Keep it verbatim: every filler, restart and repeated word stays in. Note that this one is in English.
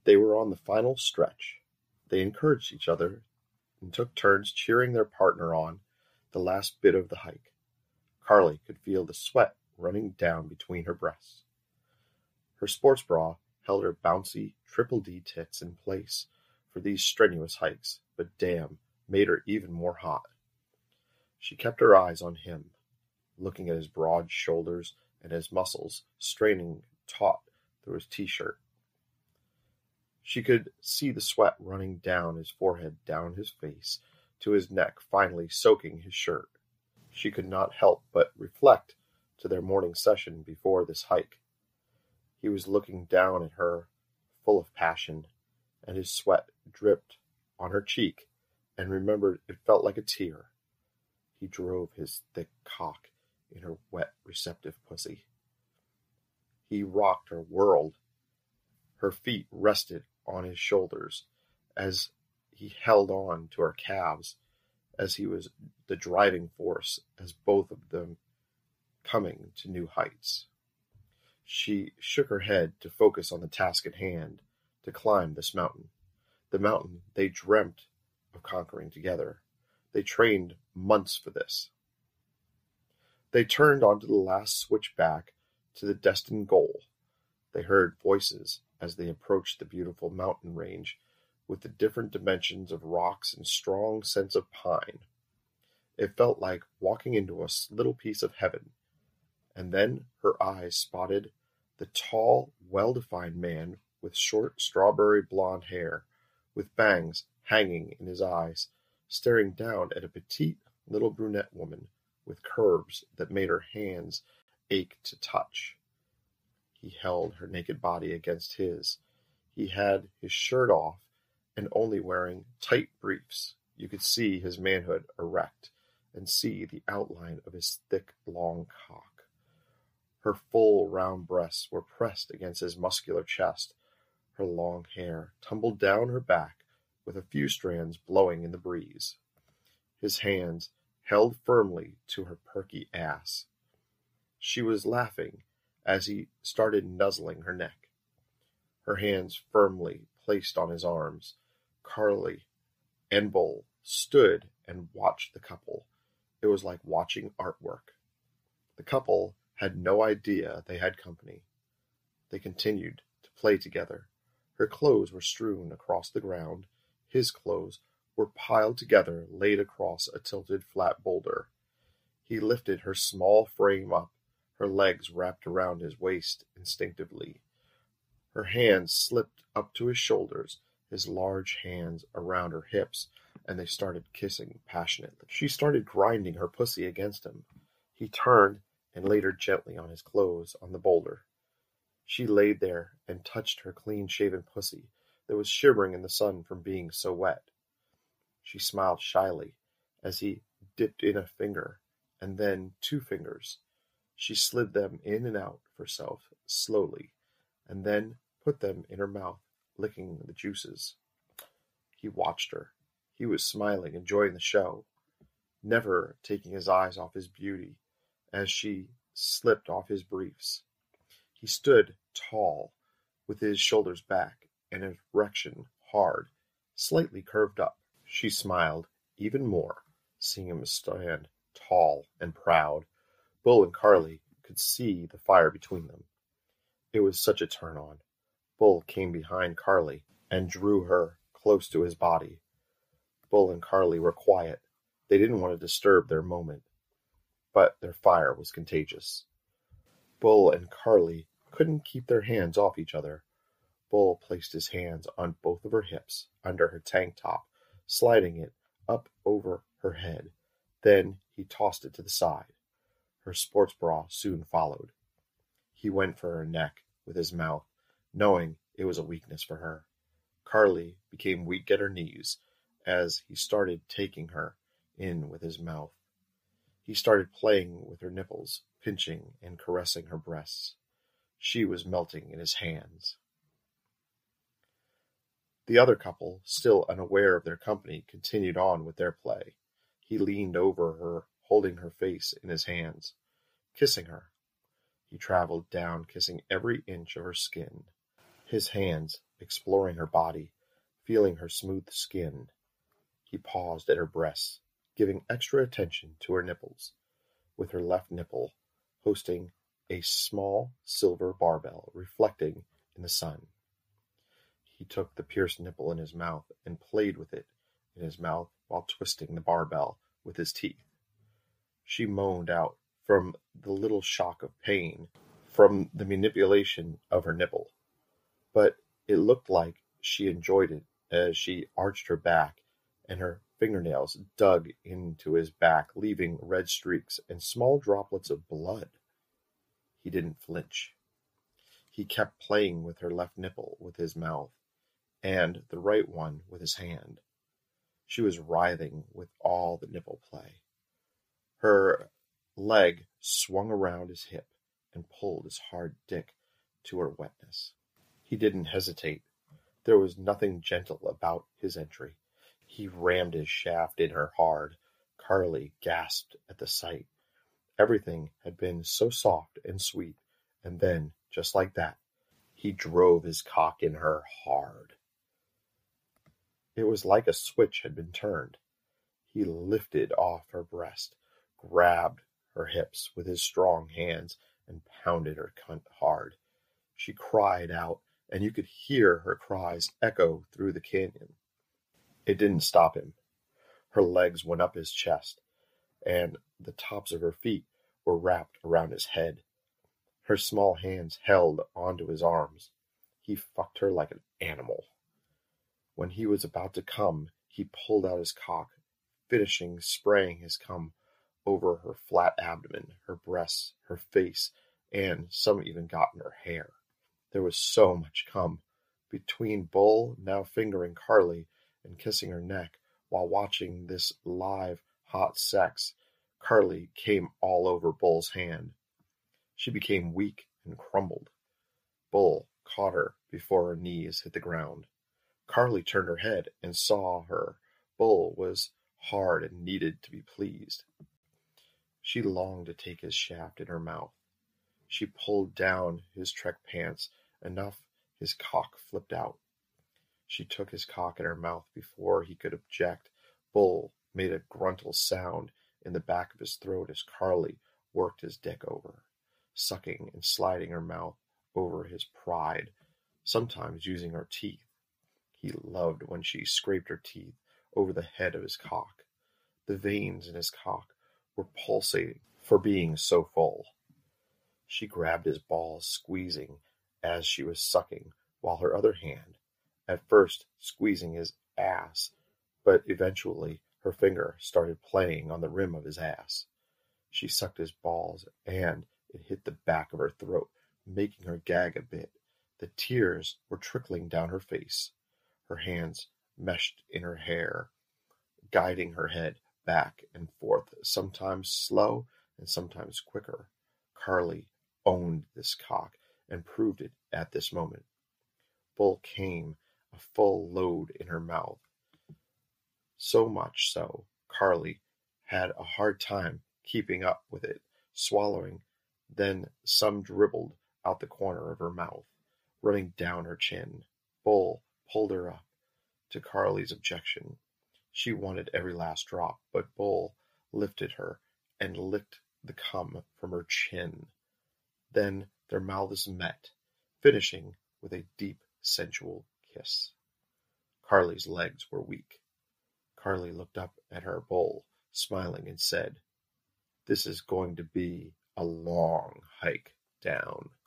They were on the final stretch. They encouraged each other and took turns cheering their partner on the last bit of the hike. Carly could feel the sweat running down between her breasts. Her sports bra held her bouncy Triple D tits in place for these strenuous hikes, but damn, made her even more hot. She kept her eyes on him, looking at his broad shoulders and his muscles straining taut through his t-shirt. She could see the sweat running down his forehead, down his face, to his neck, finally soaking his shirt. She could not help but reflect to their morning session before this hike. He was looking down at her, full of passion, and his sweat dripped on her cheek, and remembered it felt like a tear. He drove his thick cock in her wet, receptive pussy. He rocked her, whirled. Her feet rested on his shoulders as he held on to her calves, as he was the driving force, as both of them coming to new heights. She shook her head to focus on the task at hand, to climb this mountain, the mountain they dreamt of conquering together. They trained months for this. They turned onto the last switchback to the destined goal. They heard voices as they approached the beautiful mountain range with the different dimensions of rocks and strong sense of pine. It felt like walking into a little piece of heaven. And then her eyes spotted the tall, well-defined man with short strawberry blonde hair, with bangs hanging in his eyes, staring down at a petite little brunette woman with curves that made her hands ache to touch. He held her naked body against his. He had his shirt off and only wearing tight briefs. You could see his manhood erect and see the outline of his thick, long cock. Her full, round breasts were pressed against his muscular chest. Her long hair tumbled down her back with a few strands blowing in the breeze. His hands held firmly to her perky ass. She was laughing as he started nuzzling her neck, her hands firmly placed on his arms. Carly and Bull stood and watched the couple. It was like watching artwork. The couple had no idea they had company. They continued to play together. Her clothes were strewn across the ground. His clothes were piled together, laid across a tilted flat boulder. He lifted her small frame up, her legs wrapped around his waist instinctively. Her hands slipped up to his shoulders, his large hands around her hips, and they started kissing passionately. She started grinding her pussy against him. He turned and laid her gently on his clothes on the boulder. She laid there and touched her clean-shaven pussy that was shivering in the sun from being so wet. She smiled shyly as he dipped in a finger, and then two fingers. She slid them in and out of herself slowly, and then put them in her mouth, licking the juices. He watched her. He was smiling, enjoying the show, never taking his eyes off his beauty as she slipped off his briefs. He stood tall, with his shoulders back and his erection hard, slightly curved up. She smiled even more, seeing him stand tall and proud. Bull and Carly could see the fire between them. It was such a turn-on. Bull came behind Carly and drew her close to his body. Bull and Carly were quiet. They didn't want to disturb their moment, but their fire was contagious. Bull and Carly couldn't keep their hands off each other. Bull placed his hands on both of her hips, under her tank top, sliding it up over her head. Then he tossed it to the side. Her sports bra soon followed. He went for her neck with his mouth, knowing it was a weakness for her. Carly became weak at her knees as he started taking her in with his mouth. He started playing with her nipples, pinching and caressing her breasts. She was melting in his hands. The other couple, still unaware of their company, continued on with their play. He leaned over her, holding her face in his hands, kissing her. He traveled down, kissing every inch of her skin. His hands exploring her body, feeling her smooth skin. He paused at her breasts, giving extra attention to her nipples, with her left nipple hosting a small silver barbell reflecting in the sun. He took the pierced nipple in his mouth and played with it in his mouth while twisting the barbell with his teeth. She moaned out from the little shock of pain from the manipulation of her nipple, but it looked like she enjoyed it as she arched her back and her fingernails dug into his back, leaving red streaks and small droplets of blood. He didn't flinch. He kept playing with her left nipple with his mouth and the right one with his hand. She was writhing with all the nipple play. Her leg swung around his hip and pulled his hard dick to her wetness. He didn't hesitate. There was nothing gentle about his entry. He rammed his shaft in her hard. Carly gasped at the sight. Everything had been so soft and sweet, and then, just like that, he drove his cock in her hard. It was like a switch had been turned. He lifted off her breast, grabbed her hips with his strong hands, and pounded her cunt hard. She cried out, and you could hear her cries echo through the canyon. It didn't stop him. Her legs went up his chest, and the tops of her feet were wrapped around his head. Her small hands held onto his arms. He fucked her like an animal. When he was about to come, he pulled out his cock, finishing spraying his cum over her flat abdomen, her breasts, her face, and some even got in her hair. There was so much cum. Between Bull now fingering Carly and kissing her neck while watching this live, hot sex, Carly came all over Bull's hand. She became weak and crumbled. Bull caught her before her knees hit the ground. Carly turned her head and saw her. Bull was hard and needed to be pleased. She longed to take his shaft in her mouth. She pulled down his trek pants enough his cock flipped out. She took his cock in her mouth before he could object. Bull made a gruntle sound in the back of his throat as Carly worked his dick over, sucking and sliding her mouth over his pride, sometimes using her teeth. He loved when she scraped her teeth over the head of his cock. The veins in his cock were pulsating for being so full. She grabbed his balls, squeezing as she was sucking, while her other hand, at first squeezing his ass, but eventually her finger started playing on the rim of his ass. She sucked his balls, and it hit the back of her throat, making her gag a bit. The tears were trickling down her face. Her hands meshed in her hair, guiding her head back and forth, sometimes slow and sometimes quicker. Carly owned this cock and proved it at this moment. Bull came a full load in her mouth. So much so, Carly had a hard time keeping up with it, swallowing, then some dribbled out the corner of her mouth, running down her chin. Bull pulled her up to Carly's objection. She wanted every last drop, but Bull lifted her and licked the cum from her chin. Then their mouths met, finishing with a deep, sensual kiss. Carly's legs were weak. Carly looked up at her Bull, smiling, and said, "This is going to be a long hike down."